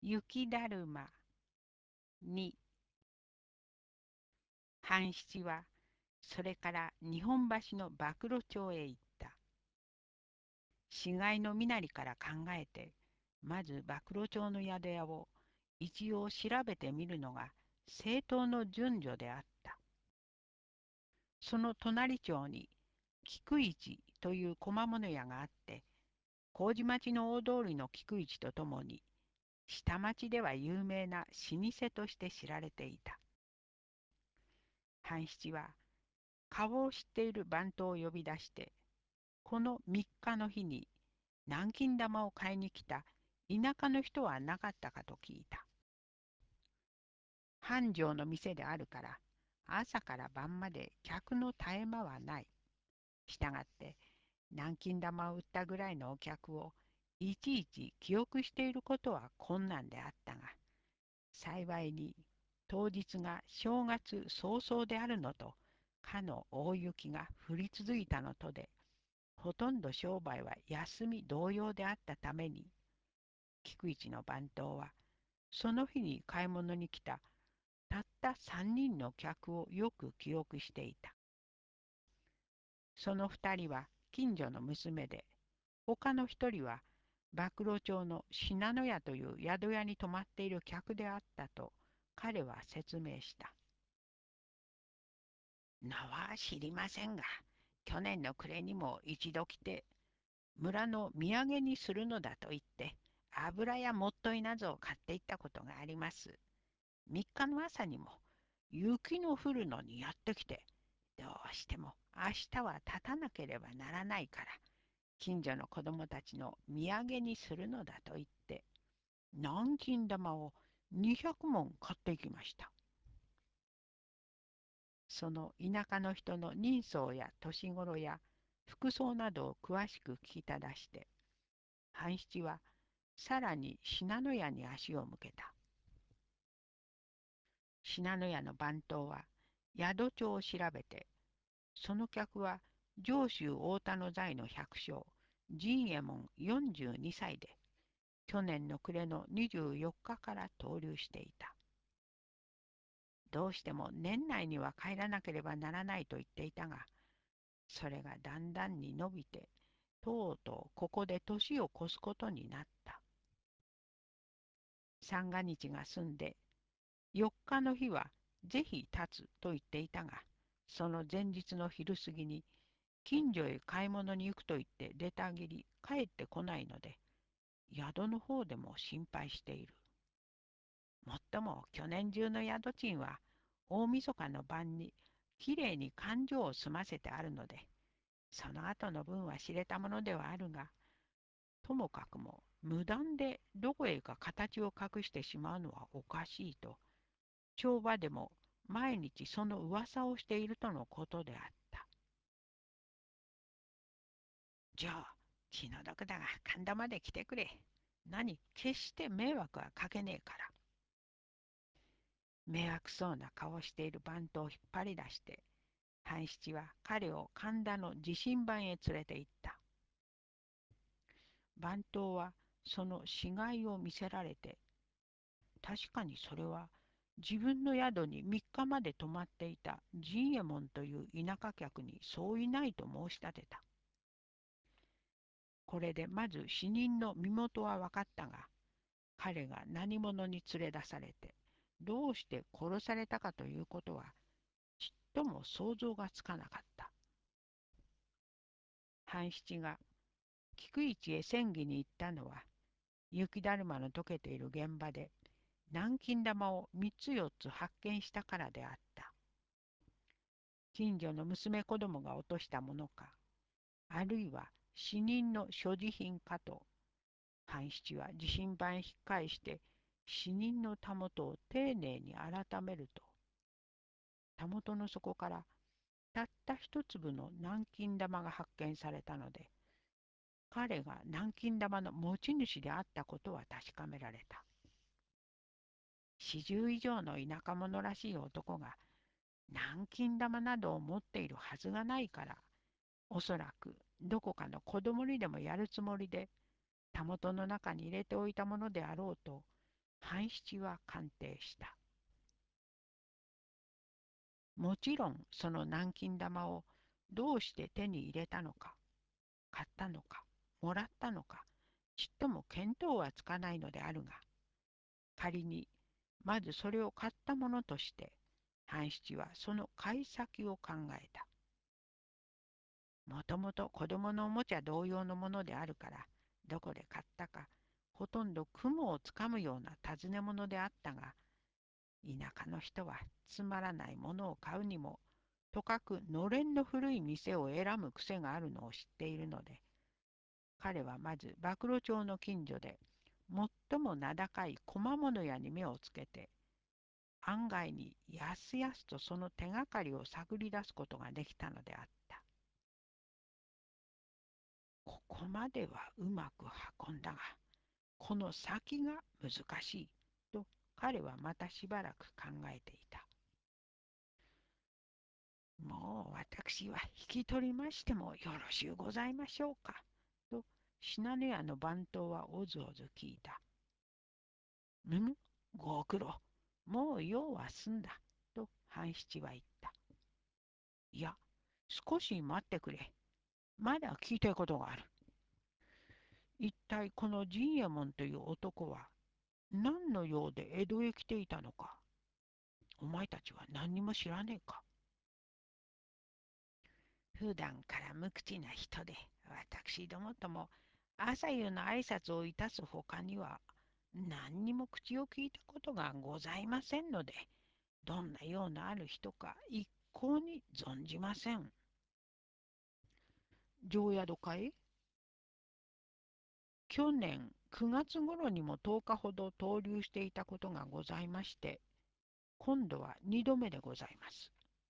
雪だるまに、半七はそれから日本橋の暴露町へ行った。死骸の身なりから考えて、まず暴露町の宿屋を一応調べてみるのが正当の順序であった。その隣町に菊市という小物屋があって、麹町の大通りの菊市とともに、下町では有名な老舗として知られていた。半七は顔を知っている番頭を呼び出して、この3日の日に南京玉を買いに来た田舎の人はなかったかと聞いた。繁盛の店であるから、朝から晩まで客の絶え間はない。したがって、南京玉を売ったぐらいのお客をいちいち記憶していることは困難であったが、幸いに当日が正月早々であるのと、かの大雪が降り続いたのとで、ほとんど商売は休み同様であったために、菊市の番頭は、その日に買い物に来たたった3人の客をよく記憶していた。その2人は近所の娘で、他の1人は暴露町の信濃屋という宿屋に泊まっている客であったと彼は説明した。名は知りませんが、去年の暮れにも一度来て、村の土産にするのだと言って、油やもっといなどを買っていったことがあります。3日の朝にも雪の降るのにやってきて、どうしても明日は立たなければならないから、近所の子供たちの土産にするのだと言って、南京玉を200文買っていきました。その田舎の人の人相や年頃や服装などを詳しく聞きただして、半七はさらに信濃屋に足を向けた。信濃屋の番頭は宿帳を調べて、その客は上州太田の在の百姓、陣右衛門42歳で、去年の暮れの24日かから投留していた。どうしても年内には帰らなければならないと言っていたが、それがだんだんに伸びて、とうとうここで年を越すことになった。三が日が済んで、4日の日はぜひ立つと言っていたが、その前日の昼過ぎに近所へ買い物に行くと言って出たきり帰ってこないので、宿の方でも心配している。もっとも去年中の宿賃は大晦日の晩にきれいに勘定を済ませてあるので、その後の分は知れたものではあるが、ともかくも無断でどこへか形を隠してしまうのはおかしいと、帳場でも毎日その噂をしているとのことであった。じゃあ、気の毒だが神田まで来てくれ。何、決して迷惑はかけねえから。迷惑そうな顔をしている番頭を引っ張り出して、半七は彼を神田の地震番へ連れて行った。番頭はその死骸を見せられて、確かにそれは自分の宿に3日まで泊まっていた陣右衛門という田舎客にそういないと申し立てた。これでまず死人の身元は分かったが、彼が何者に連れ出されて、どうして殺されたかということは、ちっとも想像がつかなかった。半七が菊市へ戦議に行ったのは、雪だるまの溶けている現場で、南京玉を3つ4つ発見したからであった。近所の娘子供が落としたものか、あるいは死人の所持品かと、半七は自身番引っ返して死人のたもとを丁寧に改めると、たもとの底からたった一粒の南京玉が発見されたので、彼が南京玉の持ち主であったことは確かめられた。40以上の田舎者らしい男が南京玉などを持っているはずがないから、おそらくどこかの子供にでもやるつもりで、たもとの中に入れておいたものであろうと、 半七は鑑定した。もちろんその南京玉をどうして手に入れたのか、買ったのか、もらったのか、ちっとも見当はつかないのであるが、仮にまずそれを買ったものとして、半七はその買い先を考えた。もともと子供のおもちゃ同様のものであるから、どこで買ったか、ほとんど雲をつかむような尋ね物であったが、田舎の人はつまらないものを買うにも、とかくのれんの古い店を選ぶ癖があるのを知っているので、彼はまず暴露町の近所で、最も名高い小物屋に目をつけて、案外にやすやすとその手がかりを探り出すことができたのであった。ここまではうまく運んだが、この先が難しいと彼はまたしばらく考えていた。もう私は引き取りましてもよろしゅうございましょうかと信濃屋の番頭はおずおず聞いた。ご苦労。もう用は済んだ。と半七は言った。いや、少し待ってくれ。まだ聞いたいことがある。一体この陣右衛門という男は何の用で江戸へ来ていたのか。お前たちは何にも知らねえか。普段から無口な人で、私どもとも朝夕の挨拶をいたすほかには何にも口を聞いたことがございませんので、どんな用のある人か一向に存じません。常宿かい？去年9月頃にも10日ほど逗留していたことがございまして、今度は2度目でございます。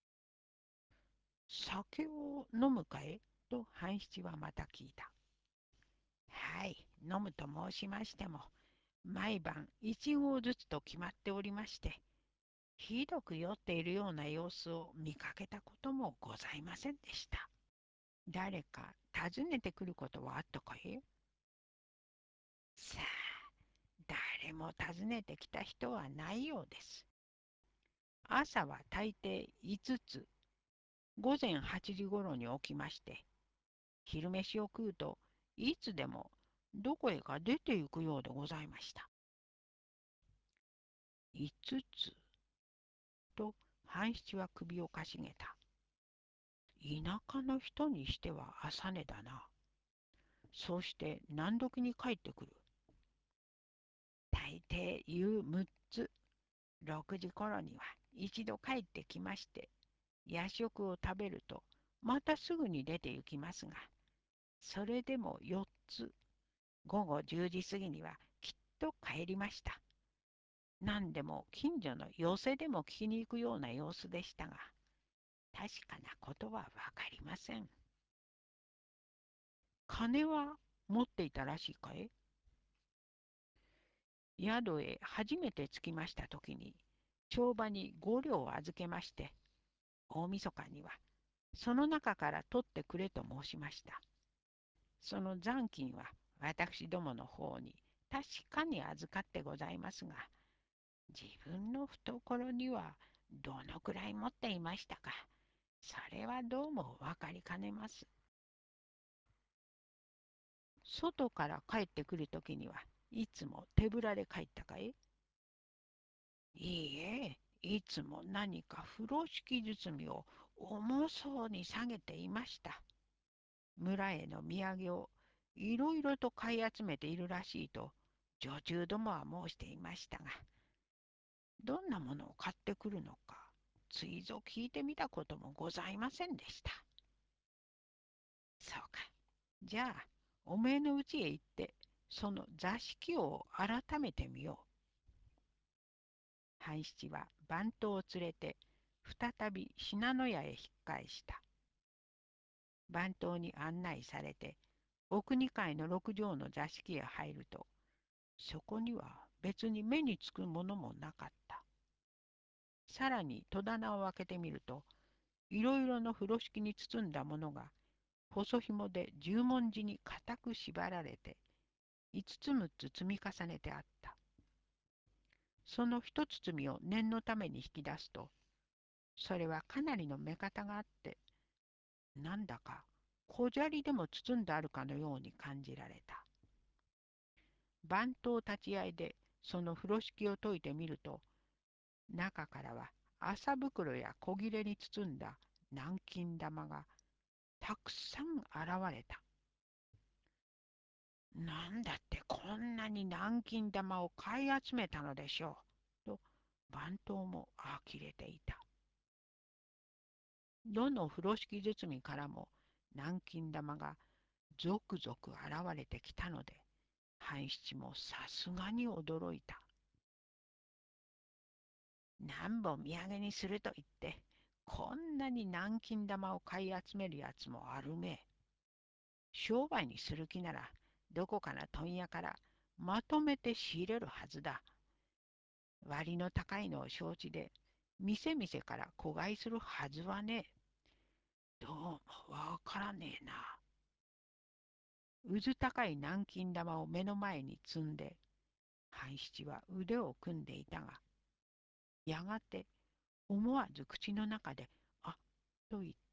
酒を飲むかい？と半七はまた聞いた。はい、飲むと申しましても、毎晩一合ずつと決まっておりまして、ひどく酔っているような様子を見かけたこともございませんでした。誰か訪ねてくることはあったかい？さあ、誰も訪ねてきた人はないようです。朝は大抵5つ、午前8時ごろに起きまして、昼飯を食うといつでもどこへか出て行くようでございました。5つと半七は首をかしげた。田舎の人にしては朝寝だな。そうして何時に帰ってくる？大抵夕6つ、6時頃には一度帰ってきまして、夜食を食べるとまたすぐに出て行きますが、それでも4つ、午後10時過ぎにはきっと帰りました。何でも近所の寄席でも聞きに行くような様子でしたが、確かなことはわかりません。金は持っていたらしいかい？宿へ初めて着きました時に、帳場に5両を預けまして、大晦日にはその中から取ってくれと申しました。その残金は私どもの方に確かに預かってございますが、自分の懐にはどのくらい持っていましたか、それはどうもわかりかねます。外から帰ってくるときにはいつも手ぶらで帰ったかい？いいえ、いつも何か風呂敷包みを重そうに下げていました。村への土産をいろいろと買い集めているらしいと女中どもは申していましたが、どんなものを買ってくるのか、ついぞ聞いてみたこともございませんでした。そうか。じゃあ、おめえの家へ行って、その座敷を改めてみよう。半七は番頭を連れて、再び信濃屋へ引っ返した。番頭に案内されて、奥二階の六畳の座敷へ入ると、そこには別に目につくものもなかった。さらに戸棚を開けてみると、いろいろの風呂敷に包んだものが、細紐で十文字に固く縛られて、5つ6つ積み重ねてあった。 その一包みを念のために引き出すと、それはかなりの目方があって、なんだか小砂利でも包んであるかのように感じられた。番頭立ち会いでその風呂敷を解いてみると、中からは麻袋や小切れに包んだ南京玉がたくさん現れた。なんだってこんなに南京玉を買い集めたのでしょう。と番頭も呆れていた。どの風呂敷包みからも南京玉が続々現れてきたので、半七もさすがに驚いた。何本土産にすると言って、こんなに南京玉を買い集めるやつもあるめえ。商売にする気なら、どこかの問屋からまとめて仕入れるはずだ。割の高いのを承知で、店々から子買いするはずはねえ。どうもわからねえな。うず高い南京玉を目の前に積んで、半七は腕を組んでいたが、やがて思わず口の中で、あっと言っ